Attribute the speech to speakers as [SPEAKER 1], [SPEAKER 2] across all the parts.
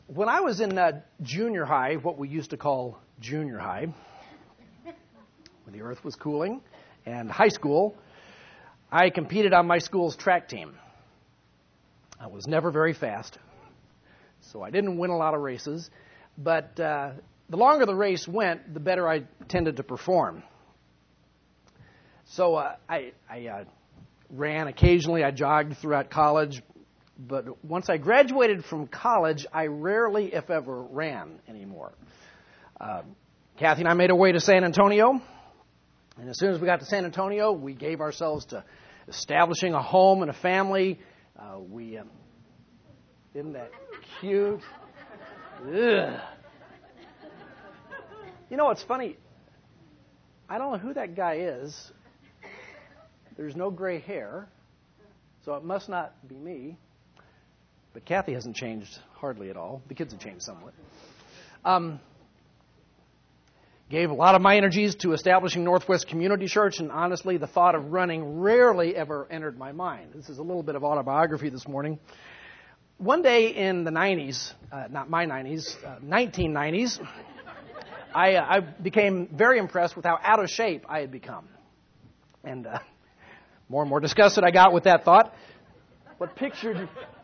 [SPEAKER 1] When I was in junior high, what we used to call junior high, when the earth was cooling, and high school, I competed on my school's track team. I was never very fast, so I didn't win a lot of races, but the longer the race went, the better I tended to perform. So I ran occasionally, I jogged throughout college, but once I graduated from college, I rarely, if ever, ran anymore. Kathy and I made our way to San Antonio, and as soon as we got to San Antonio, we gave ourselves to establishing a home and a family. Isn't that cute? Ugh. You know what's funny? I don't know who that guy is. There's no gray hair, so it must not be me. But Kathy hasn't changed hardly at all. The kids have changed somewhat. Gave a lot of my energies to establishing Northwest Community Church, and honestly, the thought of running rarely ever entered my mind. This is a little bit of autobiography this morning. One day in the 90s, not my 90s, 1990s, I became very impressed with how out of shape I had become. And more and more disgusted I got with that thought. What pictured...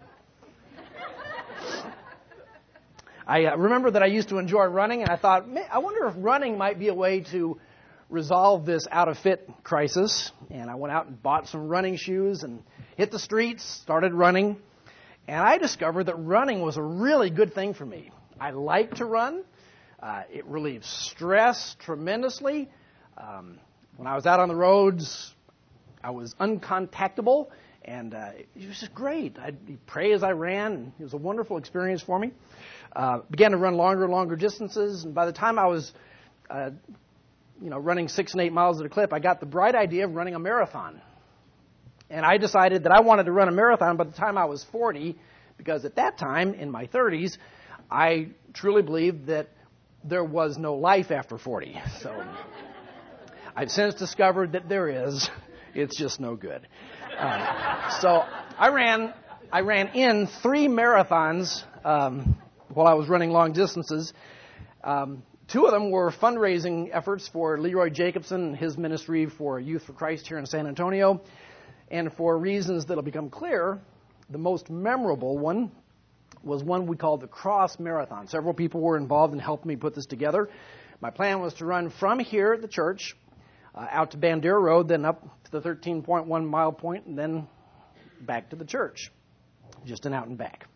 [SPEAKER 1] I remember that I used to enjoy running, and I thought, I wonder if running might be a way to resolve this out-of-fit crisis. And I went out and bought some running shoes and hit the streets, started running. And I discovered that running was a really good thing for me. I like to run. It relieves stress tremendously. When I was out on the roads, I was uncontactable, and it was just great. I'd pray as I ran, and it was a wonderful experience for me. Began to run longer and longer distances, and by the time I was, running 6 and 8 miles at a clip, I got the bright idea of running a marathon. And I decided that I wanted to run a marathon by the time I was 40, because at that time, in my 30s, I truly believed that there was no life after 40. So I've since discovered that there is. It's just no good. So I ran in 3 marathons while I was running long distances. 2 of them were fundraising efforts for Leroy Jacobson and his ministry for Youth for Christ here in San Antonio. And for reasons that will become clear, the most memorable one was one we called the Cross Marathon. Several people were involved in helping me put this together. My plan was to run from here at the church out to Bandera Road, then up to the 13.1 mile point, and then back to the church, just an out and back.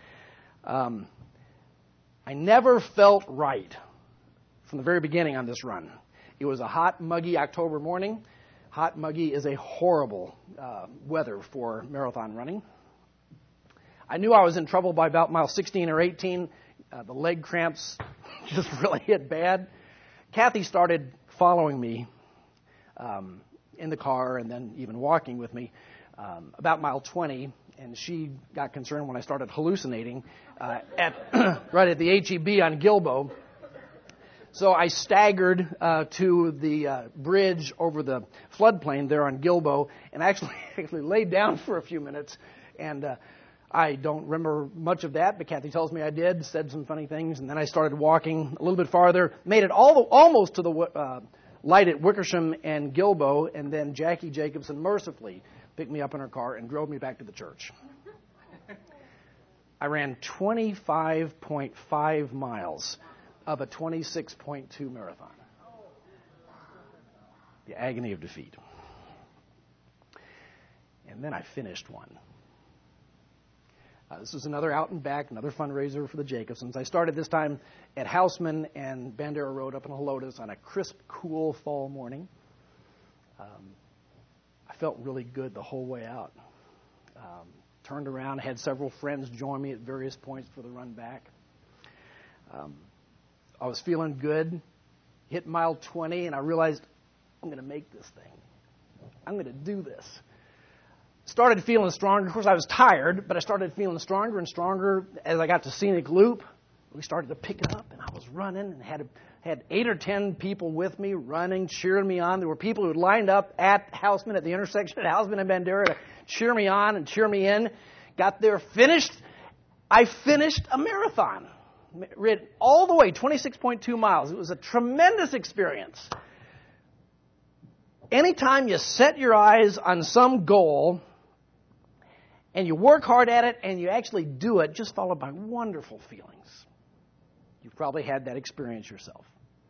[SPEAKER 1] I never felt right from the very beginning on this run. It was a hot, muggy October morning. Hot, muggy is a horrible weather for marathon running. I knew I was in trouble by about mile 16 or 18. The leg cramps just really hit bad. Kathy started following me in the car and then even walking with me about mile 20, and she got concerned when I started hallucinating right at the HEB on Gilbo. So I staggered to the bridge over the floodplain there on Gilbo and actually laid down for a few minutes. And I don't remember much of that, but Kathy tells me I did, said some funny things, and then I started walking a little bit farther, made it almost to the light at Wickersham and Gilbo, and then Jackie Jacobson mercifully picked me up in her car and drove me back to the church. I ran 25.5 miles of a 26.2 marathon. The agony of defeat. And then I finished one. This was another out and back, another fundraiser for the Jacobsons. I started this time at Houseman and Bandera Road up in Helotes on a crisp, cool fall morning. I felt really good the whole way out. Turned around, had several friends join me at various points for the run back. I was feeling good, hit mile 20, and I realized I'm going to make this thing. I'm going to do this. Started feeling stronger. Of course, I was tired, but I started feeling stronger and stronger as I got to Scenic Loop. We started to pick it up, and I was running and had 8 or 10 people with me running, cheering me on. There were people who had lined up at Houseman, at the intersection at Houseman and Bandera, to cheer me on and cheer me in. Got there, finished. I finished a marathon. rid all the way, 26.2 miles. It was a tremendous experience. Anytime you set your eyes on some goal and you work hard at it and you actually do it, just followed by wonderful feelings. You've probably had that experience yourself.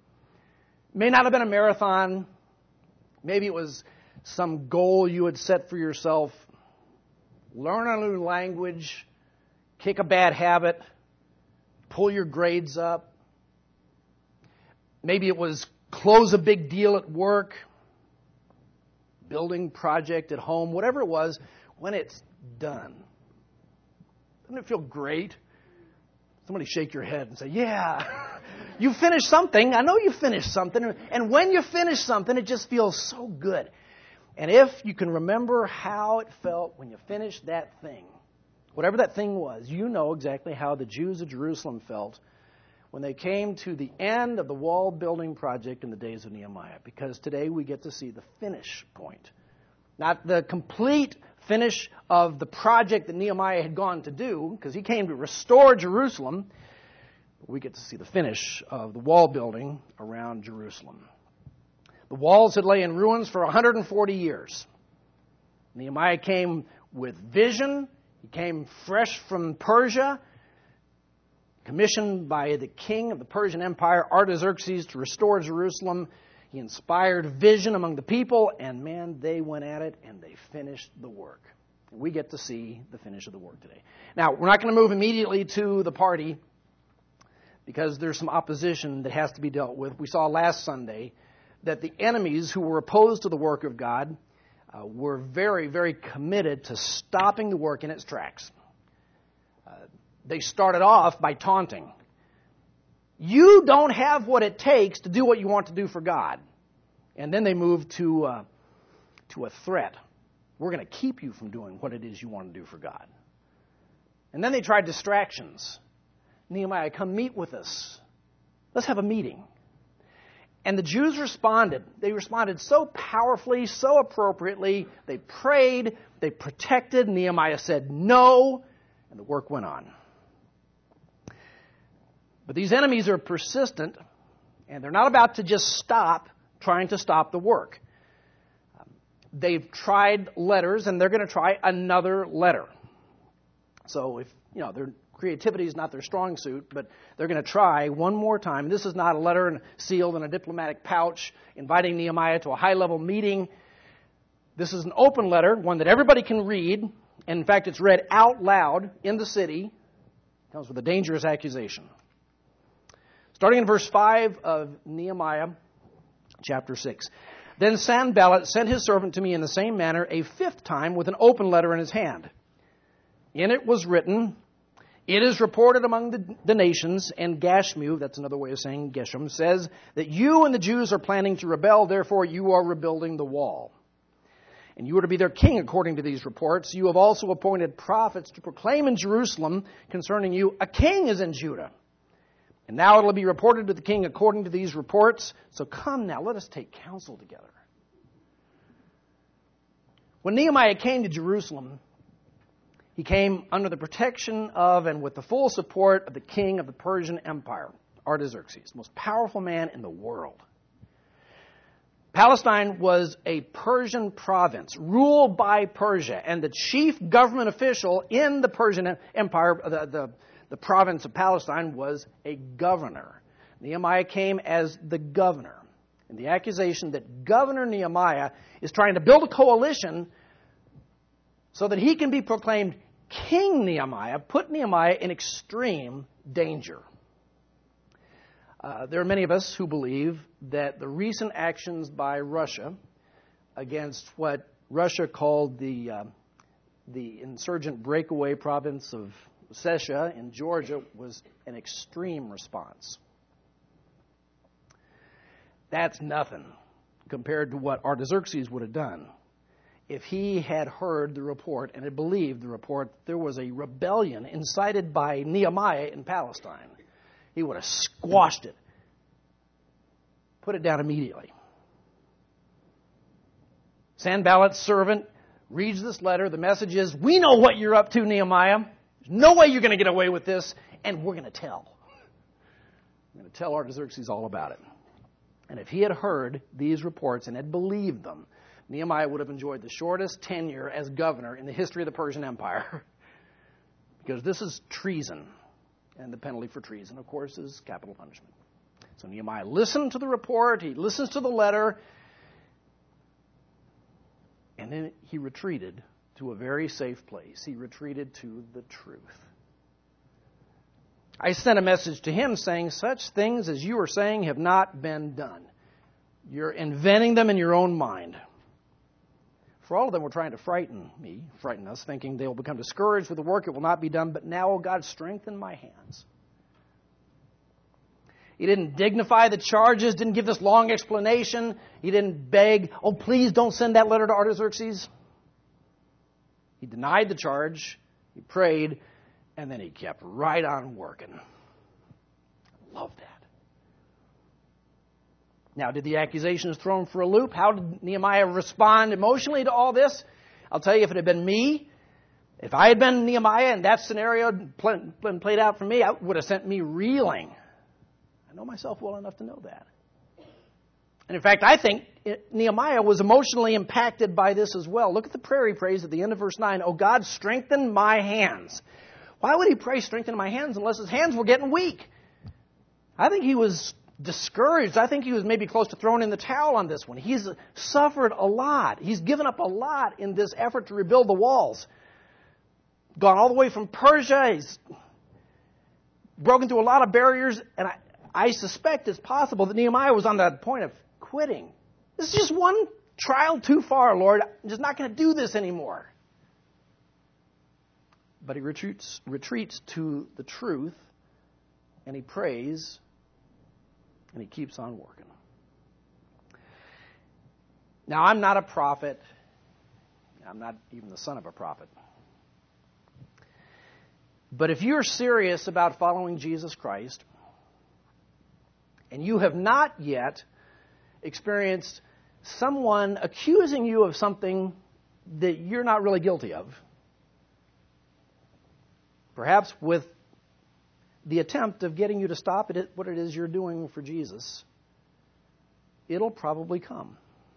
[SPEAKER 1] It may not have been a marathon. Maybe it was some goal you had set for yourself. Learn a new language, kick a bad habit, pull your grades up. Maybe it was close a big deal at work, building project at home, whatever it was, when it's done. Doesn't it feel great? Somebody shake your head and say, yeah, you finished something. I know you finished something. And when you finish something, it just feels so good. And if you can remember how it felt when you finished that thing, whatever that thing was, you know exactly how the Jews of Jerusalem felt when they came to the end of the wall building project in the days of Nehemiah. Because today we get to see the finish point. Not the complete finish of the project that Nehemiah had gone to do, because he came to restore Jerusalem. We get to see the finish of the wall building around Jerusalem. The walls had lay in ruins for 140 years. Nehemiah came with vision. He came fresh from Persia, commissioned by the king of the Persian Empire, Artaxerxes, to restore Jerusalem. He inspired vision among the people, and man, they went at it and they finished the work. We get to see the finish of the work today. Now, we're not going to move immediately to the party because there's some opposition that has to be dealt with. We saw last Sunday that the enemies who were opposed to the work of God were very, very committed to stopping the work in its tracks. They started off by taunting. You don't have what it takes to do what you want to do for God. And then they moved to a threat. We're going to keep you from doing what it is you want to do for God. And then they tried distractions. Nehemiah, come meet with us. Let's have a meeting. And the Jews responded. They responded so powerfully, so appropriately. They prayed. They protected. Nehemiah said no. And the work went on. But these enemies are persistent. And they're not about to just stop trying to stop the work. They've tried letters, and they're going to try another letter. So if, their creativity is not their strong suit, but they're going to try one more time. This is not a letter sealed in a diplomatic pouch inviting Nehemiah to a high-level meeting. This is an open letter, one that everybody can read. And in fact, it's read out loud in the city. It comes with a dangerous accusation. Starting in verse 5 of Nehemiah chapter 6. Then Sanballat sent his servant to me in the same manner a fifth time with an open letter in his hand. In it was written, it is reported among the nations, and Gashmu, that's another way of saying Geshem, says that you and the Jews are planning to rebel, therefore you are rebuilding the wall. And you are to be their king according to these reports. You have also appointed prophets to proclaim in Jerusalem concerning you, a king is in Judah. And now it will be reported to the king according to these reports. So come now, let us take counsel together. When Nehemiah came to Jerusalem, he came under the protection of and with the full support of the king of the Persian Empire, Artaxerxes, the most powerful man in the world. Palestine was a Persian province ruled by Persia, and the chief government official in the Persian Empire, the province of Palestine, was a governor. Nehemiah came as the governor. And the accusation that Governor Nehemiah is trying to build a coalition so that he can be proclaimed King Nehemiah put Nehemiah in extreme danger. There are many of us who believe that the recent actions by Russia against what Russia called the insurgent breakaway province of Ossetia in Georgia was an extreme response. That's nothing compared to what Artaxerxes would have done if he had heard the report and had believed the report there was a rebellion incited by Nehemiah in Palestine. He would have squashed it, put it down immediately. Sanballat's servant reads this letter. The message is, we know what you're up to, Nehemiah. There's no way you're going to get away with this, and we're going to tell. I'm going to tell Artaxerxes all about it. And if he had heard these reports and had believed them, Nehemiah would have enjoyed the shortest tenure as governor in the history of the Persian Empire. Because this is treason. And the penalty for treason, of course, is capital punishment. So Nehemiah listened to the report. He listens to the letter. And then he retreated to a very safe place. He retreated to the truth. I sent a message to him saying, such things as you are saying have not been done. You're inventing them in your own mind. For all of them were trying to frighten us, thinking they will become discouraged with the work, it will not be done. But now, O God, strengthen my hands. He didn't dignify the charges, didn't give this long explanation. He didn't beg, oh, please don't send that letter to Artaxerxes. He denied the charge, he prayed, and then he kept right on working. I love that. Now, did the accusations throw him for a loop? How did Nehemiah respond emotionally to all this? I'll tell you, if it had been me, if I had been Nehemiah and that scenario played out for me, it would have sent me reeling. I know myself well enough to know that. And in fact, I think Nehemiah was emotionally impacted by this as well. Look at the prayer he prays at the end of verse 9. Oh God, strengthen my hands. Why would he pray strengthen my hands unless his hands were getting weak? I think he was discouraged. I think he was maybe close to throwing in the towel on this one. He's suffered a lot. He's given up a lot in this effort to rebuild the walls. Gone all the way from Persia. He's broken through a lot of barriers. And I suspect it's possible that Nehemiah was on the point of quitting. This is just one trial too far, Lord. I'm just not going to do this anymore. But he retreats to the truth, and he prays, and he keeps on working. Now, I'm not a prophet. I'm not even the son of a prophet. But if you're serious about following Jesus Christ, and you have not yet experienced someone accusing you of something that you're not really guilty of, perhaps with the attempt of getting you to stop at what it is you're doing for Jesus, it'll probably come.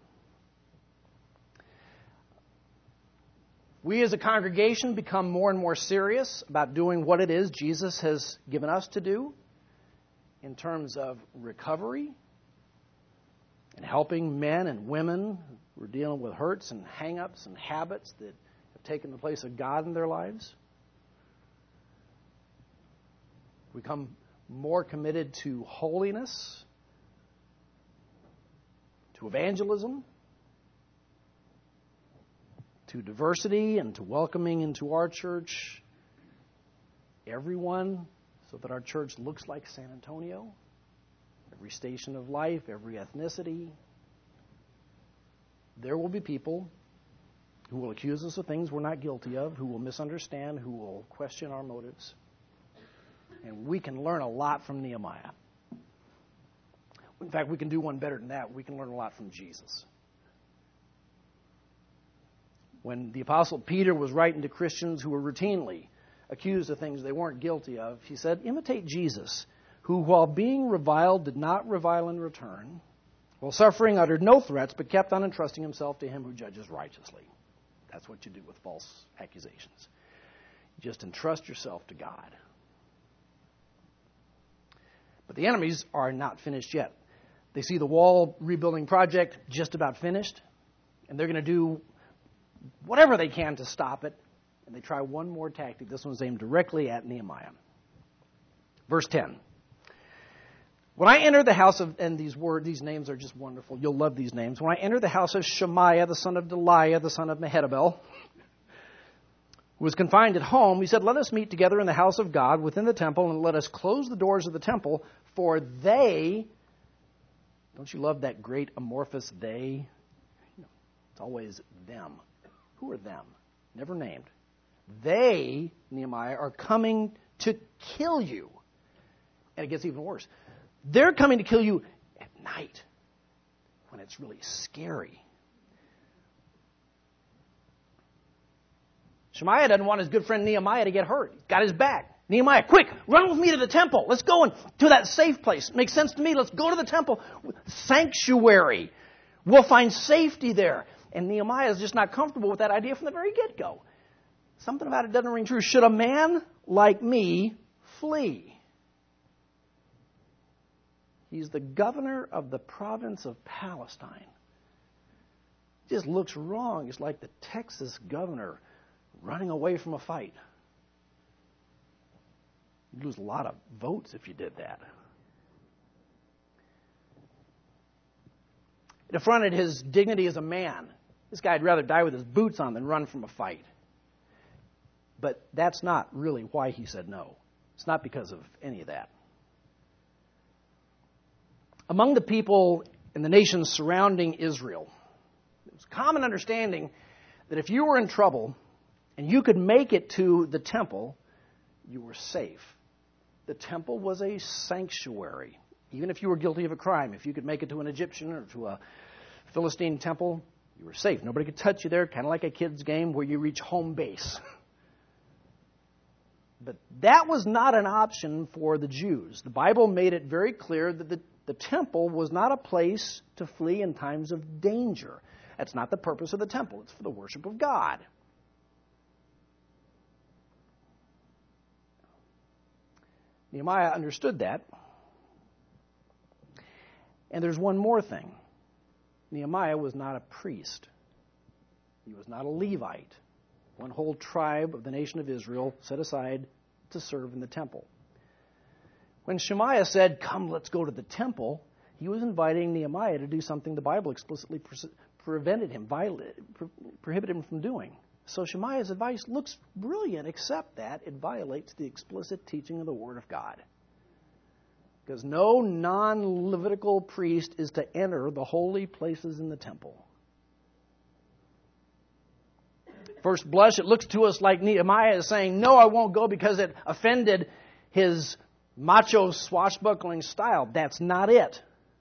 [SPEAKER 1] We as a congregation become more and more serious about doing what it is Jesus has given us to do in terms of recovery and helping men and women who are dealing with hurts and hang-ups and habits that have taken the place of God in their lives. We become more committed to holiness, to evangelism, to diversity, and to welcoming into our church everyone so that our church looks like San Antonio, every station of life, every ethnicity. There will be people who will accuse us of things we're not guilty of, who will misunderstand, who will question our motives. And we can learn a lot from Nehemiah. In fact, we can do one better than that. We can learn a lot from Jesus. When the Apostle Peter was writing to Christians who were routinely accused of things they weren't guilty of, he said, imitate Jesus, who while being reviled did not revile in return, while suffering uttered no threats, but kept on entrusting himself to him who judges righteously. That's what you do with false accusations. You just entrust yourself to God. But the enemies are not finished yet. They see the wall rebuilding project just about finished, and they're going to do whatever they can to stop it. And they try one more tactic. This one's aimed directly at Nehemiah. Verse 10. When I entered the house of, and these names are just wonderful. You'll love these names. When I entered the house of Shemaiah, the son of Delaiah, the son of Mehetabel, who was confined at home, he said, let us meet together in the house of God within the temple, and let us close the doors of the temple, for they, don't you love that great amorphous they? It's always them. Who are them? Never named. They, Nehemiah, are coming to kill you. And it gets even worse. They're coming to kill you at night when it's really scary. Shemaiah doesn't want his good friend Nehemiah to get hurt. He's got his back. Nehemiah, quick, run with me to the temple. Let's go to that safe place. Makes sense to me. Let's go to the temple. Sanctuary. We'll find safety there. And Nehemiah is just not comfortable with that idea from the very get-go. Something about it doesn't ring true. Should a man like me flee? He's the governor of the province of Palestine. It just looks wrong. It's like the Texas governor running away from a fight. You'd lose a lot of votes if you did that. It affronted his dignity as a man. This guy'd rather die with his boots on than run from a fight. But that's not really why he said no. It's not because of any of that. Among the people in the nations surrounding Israel, it was common understanding that if you were in trouble and you could make it to the temple, you were safe. The temple was a sanctuary. Even if you were guilty of a crime, if you could make it to an Egyptian or to a Philistine temple, you were safe. Nobody could touch you there, kind of like a kid's game where you reach home base. But that was not an option for the Jews. The Bible made it very clear that the temple was not a place to flee in times of danger. That's not the purpose of the temple. It's for the worship of God. Nehemiah understood that. And there's one more thing. Nehemiah was not a priest. He was not a Levite. One whole tribe of the nation of Israel set aside to serve in the temple. When Shemaiah said, "Come, let's go to the temple," he was inviting Nehemiah to do something the Bible explicitly prohibited him from doing. So Shemaiah's advice looks brilliant, except that it violates the explicit teaching of the Word of God. Because no non-Levitical priest is to enter the holy places in the temple. First blush, it looks to us like Nehemiah is saying, no, I won't go because it offended his macho swashbuckling style. That's not it.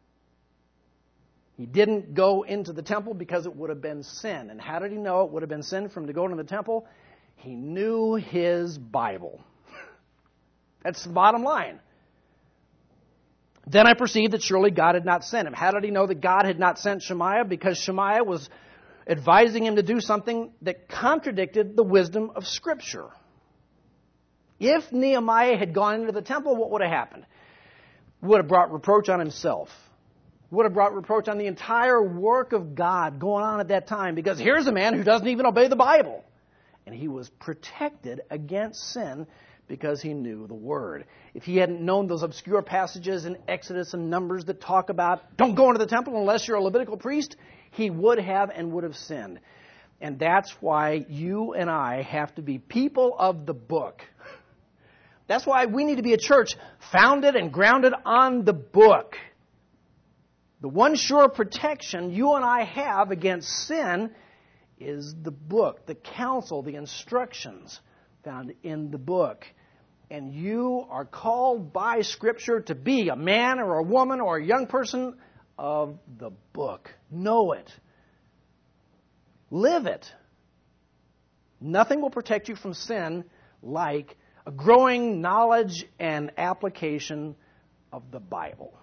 [SPEAKER 1] He didn't go into the temple because it would have been sin. And how did he know it would have been sin for him to go into the temple? He knew his Bible. That's the bottom line. Then I perceived that surely God had not sent him. How did he know that God had not sent Shemaiah? Because Shemaiah was advising him to do something that contradicted the wisdom of Scripture. If Nehemiah had gone into the temple, what would have happened? Would have brought reproach on himself. Would have brought reproach on the entire work of God going on at that time. Because here's a man who doesn't even obey the Bible. And he was protected against sin because he knew the Word. If he hadn't known those obscure passages in Exodus and Numbers that talk about don't go into the temple unless you're a Levitical priest, he would have and would have sinned. And that's why you and I have to be people of the book. That's why we need to be a church founded and grounded on the book. The one sure protection you and I have against sin is the book, the counsel, the instructions found in the book. And you are called by Scripture to be a man or a woman or a young person of the book. Know it. Live it. Nothing will protect you from sin like a growing knowledge and application of the Bible.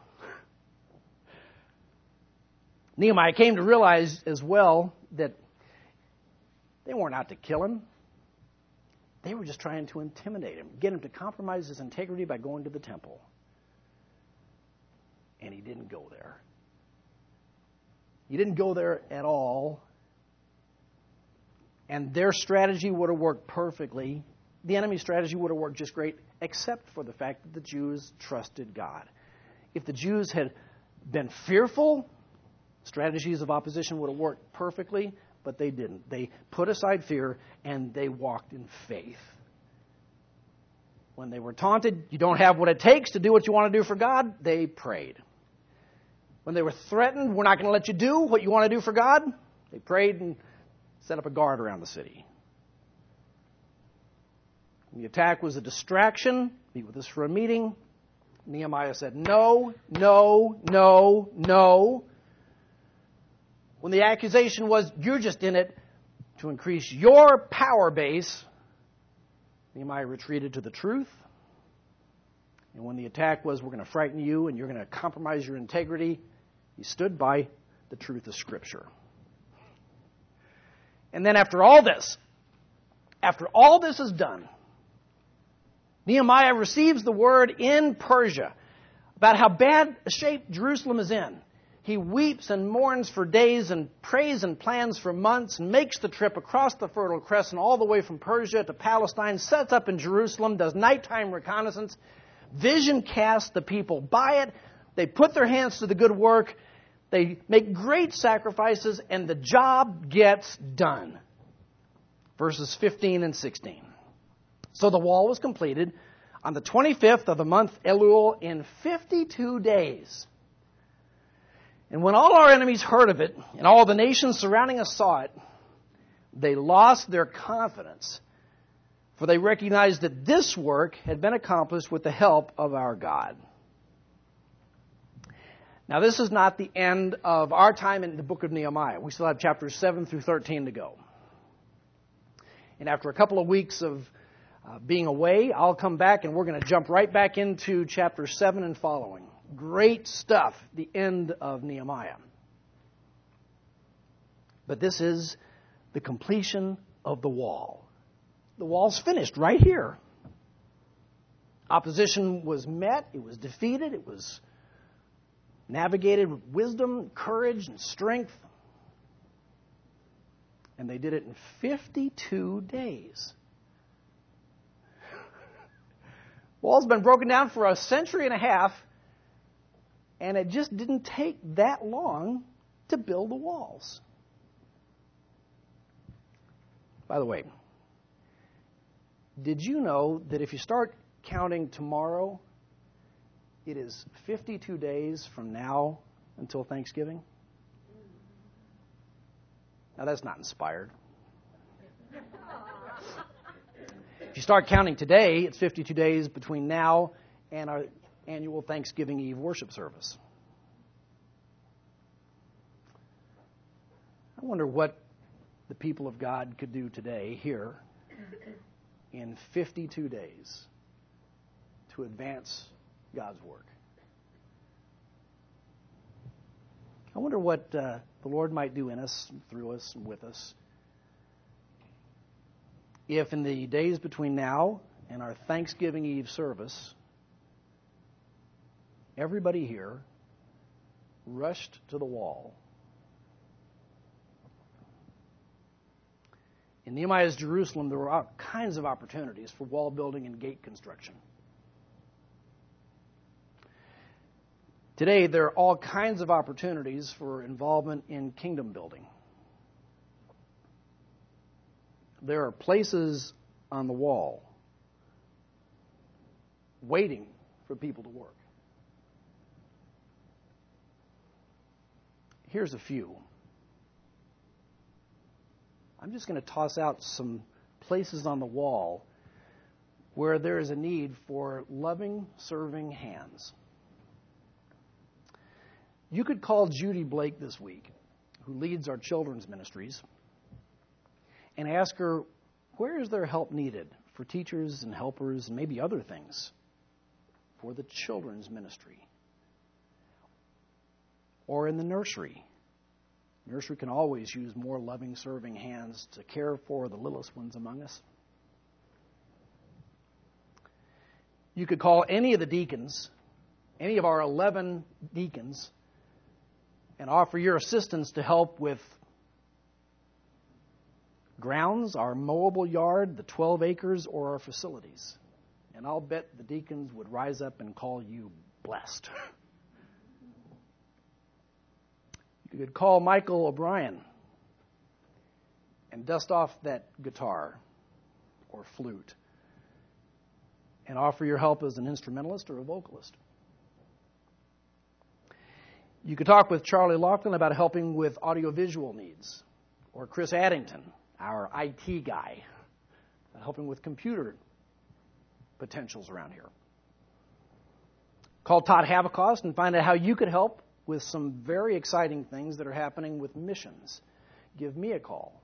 [SPEAKER 1] Nehemiah came to realize as well that they weren't out to kill him. They were just trying to intimidate him, get him to compromise his integrity by going to the temple. And he didn't go there. He didn't go there at all. And their strategy would have worked perfectly. The enemy's strategy would have worked just great, except for the fact that the Jews trusted God. If the Jews had been fearful, strategies of opposition would have worked perfectly, but they didn't. They put aside fear and they walked in faith. When they were taunted, you don't have what it takes to do what you want to do for God, they prayed. When they were threatened, we're not going to let you do what you want to do for God, they prayed and set up a guard around the city. When the attack was a distraction, meet with us for a meeting, Nehemiah said, no, no, no, no. When the accusation was, you're just in it to increase your power base, Nehemiah retreated to the truth, And when the attack was, we're going to frighten you and you're going to compromise your integrity, he stood by the truth of Scripture. And then after all this is done, Nehemiah receives the word in Persia about how bad a shape Jerusalem is in. He weeps and mourns for days and prays and plans for months and makes the trip across the Fertile Crescent all the way from Persia to Palestine, sets up in Jerusalem, does nighttime reconnaissance, vision casts, the people buy it, they put their hands to the good work, they make great sacrifices, and the job gets done. Verses 15 and 16. So the wall was completed on the 25th of the month Elul in 52 days. And when all our enemies heard of it, and all the nations surrounding us saw it, they lost their confidence, for they recognized that this work had been accomplished with the help of our God. Now, this is not the end of our time in the book of Nehemiah. We still have chapters 7 through 13 to go. And after a couple of weeks of being away, I'll come back and we're going to jump right back into chapter 7 and following. Great stuff, the end of Nehemiah. But this is the completion of the wall. The wall's finished right here. Opposition was met, it was defeated, it was navigated with wisdom, courage, and strength. And they did it in 52 days. Wall's been broken down for a century and a half, and it just didn't take that long to build the walls. By the way, did you know that if you start counting tomorrow, it is 52 days from now until Thanksgiving? Now, that's not inspired. If you start counting today, it's 52 days between now and our annual Thanksgiving Eve worship service. I wonder what the people of God could do today here in 52 days to advance God's work. I wonder what the Lord might do in us, through us, and with us, if in the days between now and our Thanksgiving Eve service, everybody here rushed to the wall. In Nehemiah's Jerusalem, there were all kinds of opportunities for wall building and gate construction. Today, there are all kinds of opportunities for involvement in kingdom building. There are places on the wall waiting for people to work. Here's a few. I'm just going to toss out some places on the wall where there is a need for loving, serving hands. You could call Judy Blake this week, who leads our children's ministries, and ask her, where is there help needed for teachers and helpers and maybe other things for the children's ministry? Or in the nursery. Nursery can always use more loving, serving hands to care for the littlest ones among us. You could call any of the deacons, any of our 11 deacons, and offer your assistance to help with grounds, our mowable yard, the 12 acres, or our facilities. And I'll bet the deacons would rise up and call you blessed. You could call Michael O'Brien and dust off that guitar or flute and offer your help as an instrumentalist or a vocalist. You could talk with Charlie Laughlin about helping with audiovisual needs, or Chris Addington, our IT guy, helping with computer potentials around here. Call Todd Havocost and find out how you could help with some very exciting things that are happening with missions. Give me a call.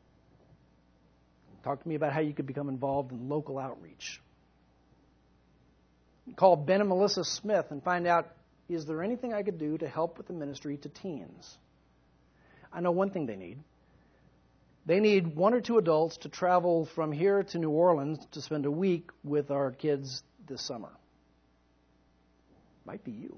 [SPEAKER 1] Talk to me about how you could become involved in local outreach. call Ben and Melissa Smith and find out, is there anything I could do to help with the ministry to teens? I know one thing they need. They need 1 or 2 adults to travel from here to New Orleans to spend a week with our kids this summer. Might be you.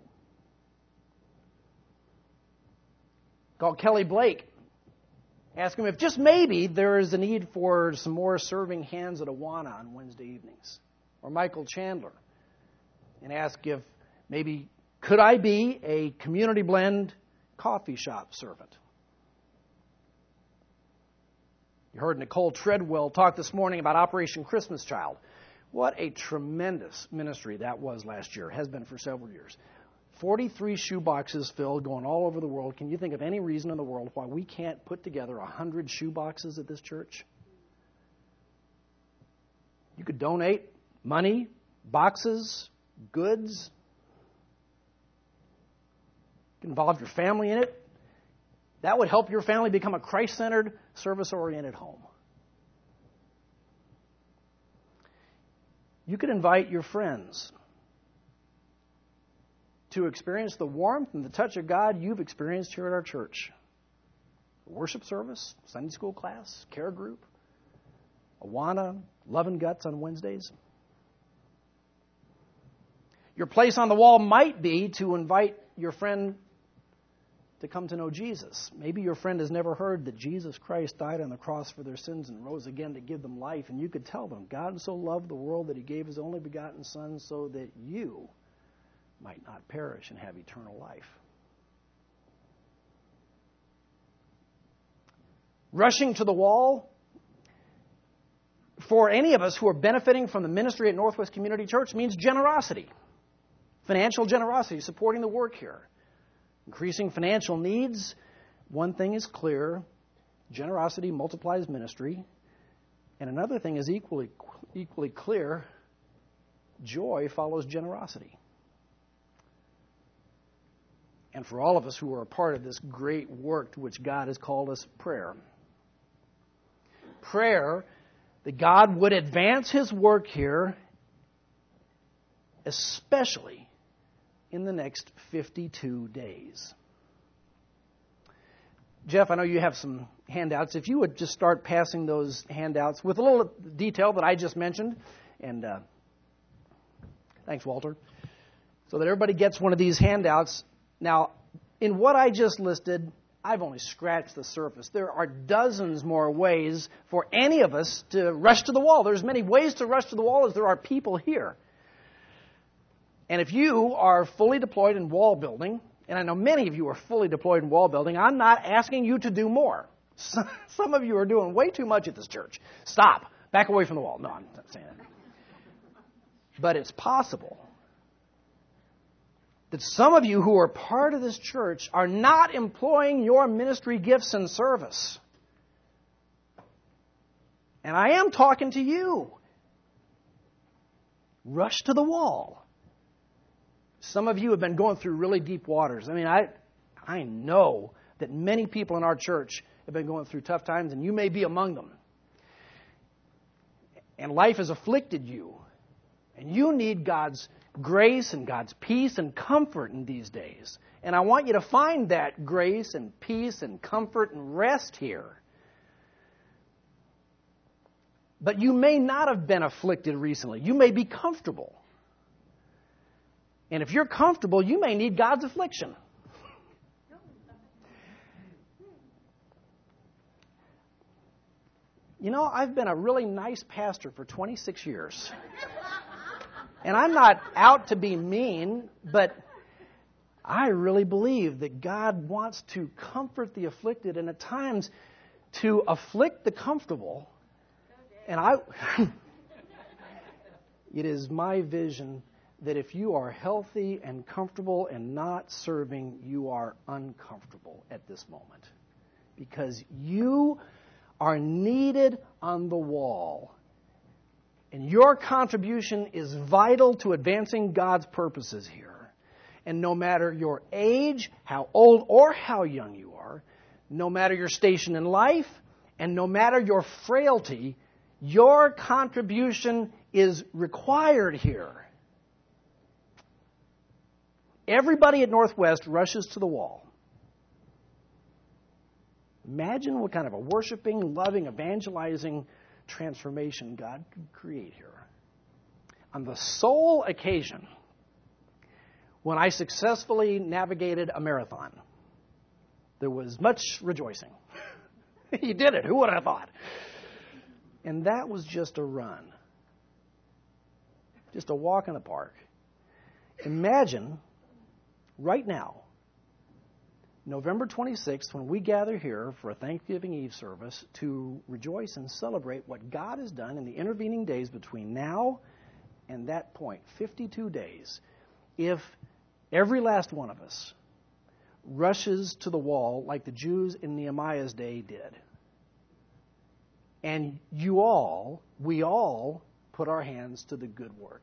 [SPEAKER 1] Call Kelly Blake. Ask him if just maybe there is a need for some more serving hands at Awana on Wednesday evenings. Or Michael Chandler. And ask if maybe could I be a community blend coffee shop servant? You heard Nicole Treadwell talk this morning about Operation Christmas Child. What a tremendous ministry that was last year, has been for several years. 43 shoeboxes filled, going all over the world. Can you think of any reason in the world why we can't put together 100 shoeboxes at this church? You could donate money, boxes, goods. You can involve your family in it. That would help your family become a Christ-centered, service-oriented home. You could invite your friends to experience the warmth and the touch of God you've experienced here at our church. A worship service, Sunday school class, care group, Awana, Love and Guts on Wednesdays. Your place on the wall might be to invite your friend to come to know Jesus. Maybe your friend has never heard that Jesus Christ died on the cross for their sins and rose again to give them life. And you could tell them, God so loved the world that He gave His only begotten Son so that you might not perish and have eternal life. Rushing to the wall, for any of us who are benefiting from the ministry at Northwest Community Church, means generosity. Financial generosity, supporting the work here. Increasing financial needs, one thing is clear, generosity multiplies ministry. And another thing is equally clear, joy follows generosity. And for all of us who are a part of this great work to which God has called us, prayer. Prayer that God would advance His work here, especially in the next 52 days. Jeff, I know you have some handouts. If you would just start passing those handouts with a little detail that I just mentioned. And thanks, Walter. So that everybody gets one of these handouts. Now, in what I just listed, I've only scratched the surface. There are dozens more ways for any of us to rush to the wall. There's as many ways to rush to the wall as there are people here. And if you are fully deployed in wall building, and I know many of you are fully deployed in wall building, I'm not asking you to do more. Some of you are doing way too much at this church. Stop. Back away from the wall. No, I'm not saying that. But it's possible that some of you who are part of this church are not employing your ministry gifts in service. And I am talking to you. Rush to the wall. Some of you have been going through really deep waters. I mean, I know that many people in our church have been going through tough times, and you may be among them. And life has afflicted you. And you need God's grace and God's peace and comfort in these days. And I want you to find that grace and peace and comfort and rest here. But you may not have been afflicted recently. You may be comfortable. And if you're comfortable, you may need God's affliction. You know, I've been a really nice pastor for 26 years. And I'm not out to be mean, but I really believe that God wants to comfort the afflicted and at times to afflict the comfortable. And it is my vision that if you are healthy and comfortable and not serving, you are uncomfortable at this moment. Because you are needed on the wall. And your contribution is vital to advancing God's purposes here. And no matter your age, how old or how young you are, no matter your station in life, and no matter your frailty, your contribution is required here. Everybody at Northwest rushes to the wall. Imagine what kind of a worshiping, loving, evangelizing transformation God could create here. On the sole occasion when I successfully navigated a marathon, there was much rejoicing. You did it. Who would have thought? And that was just a run. Just a walk in the park. Imagine right now, November 26th, when we gather here for a Thanksgiving Eve service to rejoice and celebrate what God has done in the intervening days between now and that point, 52 days, if every last one of us rushes to the wall like the Jews in Nehemiah's day did. And we all put our hands to the good work.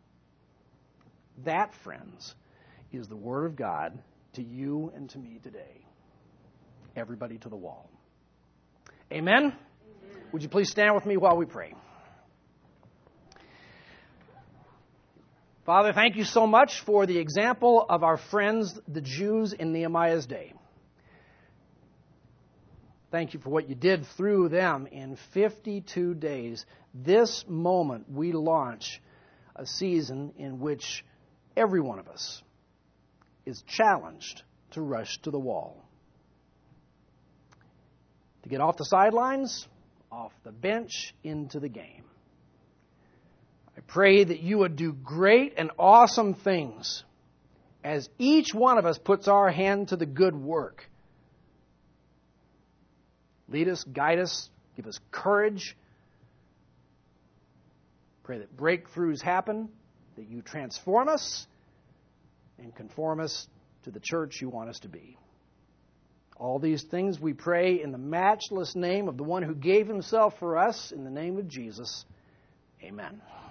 [SPEAKER 1] That, friends, is the Word of God to you and to me today. Everybody to the wall. Amen? Amen. Would you please stand with me while we pray? Father, thank you so much for the example of our friends, the Jews in Nehemiah's day. Thank you for what you did through them in 52 days. This moment, we launch a season in which every one of us is challenged to rush to the wall. To get off the sidelines, off the bench, into the game. I pray that you would do great and awesome things as each one of us puts our hand to the good work. Lead us, guide us, give us courage. Pray that breakthroughs happen, that you transform us and conform us to the church you want us to be. All these things we pray in the matchless name of the one who gave himself for us, in the name of Jesus. Amen.